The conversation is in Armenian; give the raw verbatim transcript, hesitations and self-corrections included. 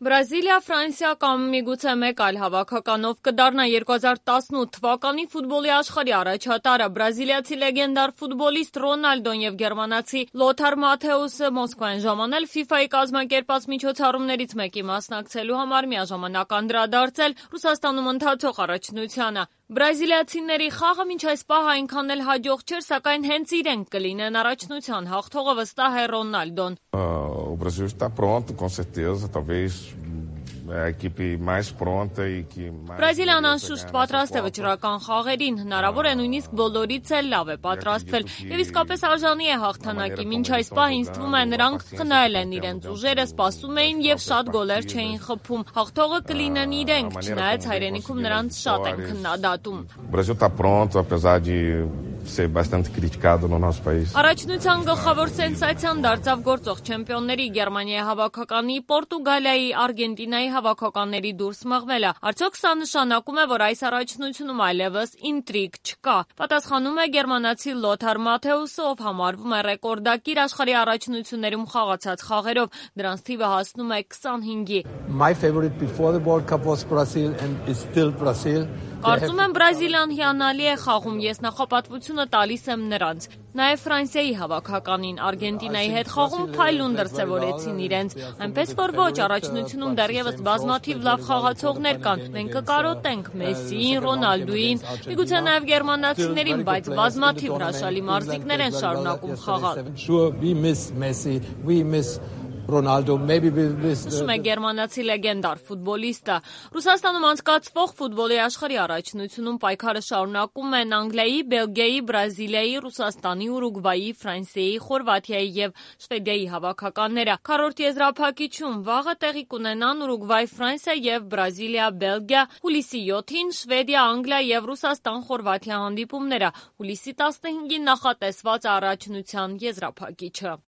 Բրազիլիա, Ֆրանսիա կամ միգուցե մեկ այլ հավաքականով կդառնա երկու հազար տասնութ թվականի ֆուտբոլի աշխարհի առաջատարը։ Բրազիլիացի լեգենդար ֆուտբոլիստ Ռոնալդոն եւ գերմանացի Լոթար Մաթեուսը Մոսկվա են ժամանել ֆիֆայի կազմակերպած միջոցառումներից մեկի մասնակցելու համար միաժամանակ անդրադարձել Ռուսաստանում ընթացող առաջնությանը։ Բրազիլիացիների խաղը մինչ այս պահ այնքան էլ հաջող չէր, սակայն հենց իրենք կլինեն առաջնության հաղթողը, վստահ է Ռոնալդոն։ O Brasil está pronto, com certeza, talvez a equipe mais pronta e que mais Բրազիլիան անշուշտ պատրաստ է վճռական խաղերին, հնարավոր է նույնիսկ բոլորից էլ լավ է պատրաստվել եւ իսկապես արժանի է հաղթանակի։ Մինչ այս պահ ինձ թվում է նրանք խնայել են իրենց ուժերը, սպասում էին եւ շատ գոլեր չէին խփում։ Հաղթողը կլինեն իրենք, չնայած հայրենիքում նրանց շատ են քննադատում։ O Brasil está pronto, apesar de ser bastante criticado no nosso país. Առաջնության գլխավոր սենսացիան դարձավ գործող չեմպիոնների Գերմանիայի հավաքականի, Պորտուգալիայի, Արգենտինայի հավաքականների դուրս մղվելը։ Արդյոք սա նշանակում է, որ այս առաջնությունում այլևս ինտրիգ չկա։ Պատասխանում է գերմանացի Լոթար Մաթեուսը, ով համարվում է ռեկորդակիր աշխարհի առաջնություններում խաղացած խաղերով։ Դրանց թիվը հասնում է քսանհինգի։ My favorite before the World Cup was Brazil and is still Brazil. Կարծում եմ Բրազիլիան հիանալի է խաղում, ես նախապատվությունը տալիս եմ նրանց։ Նաև Ֆրանսիայի հավաքականին, Արգենտինայի հետ խաղում փայլուն դրսևորեցին իրենց, այնպես որ ոչ, առաջնությունում դեռևս բազմաթիվ լավ խաղացողներ կան։ Մենք կկարոտենք Մեսսիին, Ռոնալդուին, միգուցե նաև գերմանացիներին, բայց բազմաթիվ հրաշալի մարզիկներ են շարունակում խաղալ։ Sure, we miss Messi, we miss Ronaldo, maybe we miss Նշում է գերմանացի լեգենդար ֆուտբոլիստը։ Ռուսաստանում անցկացվող ֆուտբոլի աշխարհի առաջնությունում պայքարը շարունակում են Անգլիայի, Բելգիայի, Բրազիլիայի, Ռուսաստանի, Ուրուգվայի, Ֆրանսիայի, Խորվաթիայի եւ Շվեդիայի հավաքականները։ Քառորդ եզրափակիչում վաղը տեղի կունենան Ուրուգվայ, Ֆրանսիա եւ Բրազիլիա, Բելգիա, հուլիսի յոթին Շվեդիա, Անգլիա եւ Ռուսաստան, Խորվաթիա հանդիպումները։ Հուլիսի տասնհինգին նախատեսված առաջնության եզրափակիչը։